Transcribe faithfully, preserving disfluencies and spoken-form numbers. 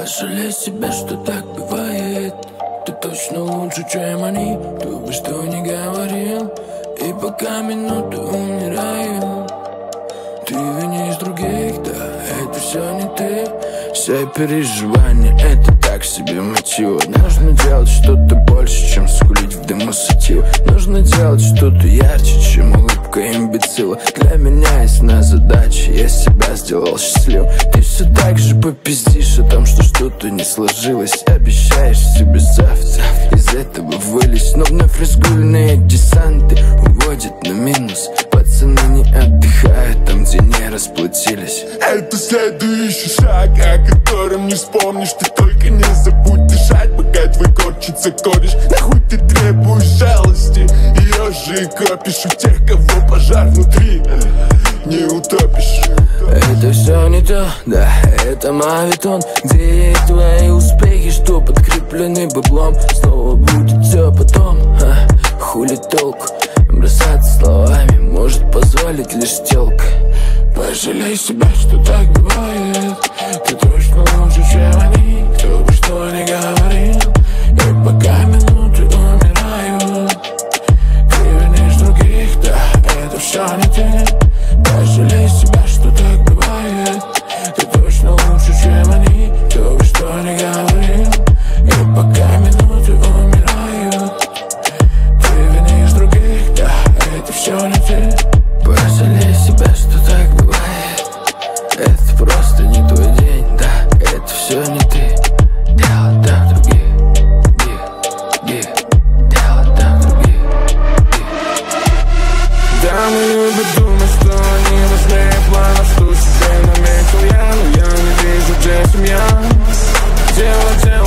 Пожалей себя, что так бывает. Ты точно лучше, чем они, кто бы что ни говорил. И пока минуты умирают, ты винишь других, да, это все не ты. Все переживания, это так себе мотив. Нужно делать что-то больше, чем скулить в дыму сатив. Нужно делать что-то ярче, чем улыбка имбецила. Для меня ясна задача, я себя сделал счастливым. Ты все так же попиздишь о том, что что-то не сложилось. Обещаешь себе завтра из этого вылезть. Но вновь разгульные десанты уводят на минус. Пацаны не отдыхают там, где не расплатились. Это следующий шаг, о котором не вспомнишь. Ты только не забудь дышать, пока твой корчится кореш. Нахуй ты требуешь жалости, ее же и копишь. У тех, кого пожар внутри, не утопишь. Это все не то, да, это мавитон, где есть твои успехи, что подкреплены баблом. Снова будет все потом, а, хули толку бросаться словами, может позволить лишь телка. Пожалей себя, что так бывает. Ты точно лучше, чем они, кто бы что ни говорил. И пока минуты умирают, ты винишь других, да, это все не ты. Пожалей себя, что так бывает. Ты точно лучше, чем они, кто бы что ни говорил. И пока минуты умирают, ты винишь других, да, это все не ты. Пожалей себя, что так бывает. Это просто не твой день, да, это все не ты. Дело там других, других, других. Дело там других, других. Да, мы любим думать, что они важнее планов, что себе наметил я. Но я не вижу, где семья. Дело, дело